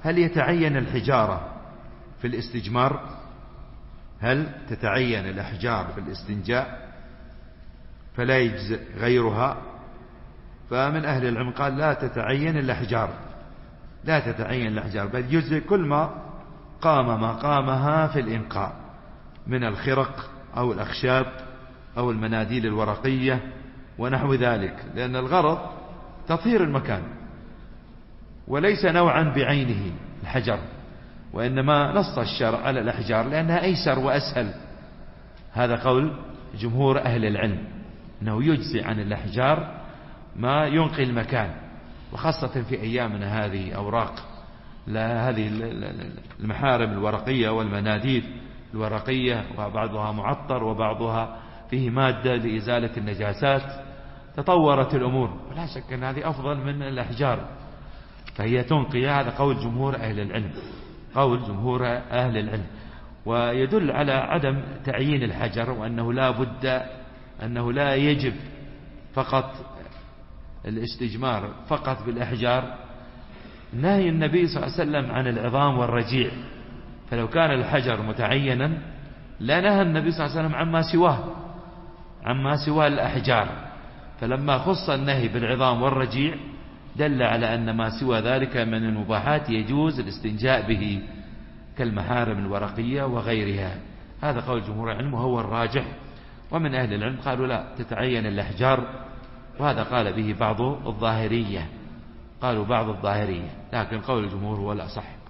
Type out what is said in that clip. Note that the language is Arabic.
هل يتعين الحجارة في الاستجمار؟ هل تتعين الأحجار في الاستنجاء فلا يجزئ غيرها؟ فمن أهل العلم قال لا تتعين الأحجار، لا تتعين الأحجار، بل يجزئ كل ما قام مقامها في الإنقاء من الخرق أو الأخشاب أو المناديل الورقية ونحو ذلك، لأن الغرض تطهير المكان وليس نوعا بعينه الحجر، وإنما نص الشرع على الأحجار لأنها أيسر وأسهل. هذا قول جمهور أهل العلم أنه يجزي عن الأحجار ما ينقي المكان، وخاصة في أيامنا هذه أوراق هذه المحارم الورقية والمناديل الورقية، وبعضها معطر وبعضها فيه مادة لإزالة النجاسات، تطورت الأمور، ولا شك أن هذه أفضل من الأحجار فهي تنقي. هذا قول جمهور أهل العلم، قول جمهور أهل العلم، ويدل على عدم تعيين الحجر، وأنه لا بد أنه لا يجب فقط الاستجمار فقط بالأحجار. نهي النبي صلى الله عليه وسلم عن العظام والرجيع، فلو كان الحجر متعينا لا نهى النبي صلى الله عليه وسلم عما سواه الأحجار، فلما خص النهي بالعظام والرجيع دل على أن ما سوى ذلك من المباحات يجوز الاستنجاء به كالمحارم الورقية وغيرها. هذا قول جمهور العلم وهو الراجح، ومن أهل العلم قالوا لا تتعين الأحجار، وهذا قال به بعض الظاهرية، قالوا بعض الظاهرية، لكن قول الجمهور هو الأصح.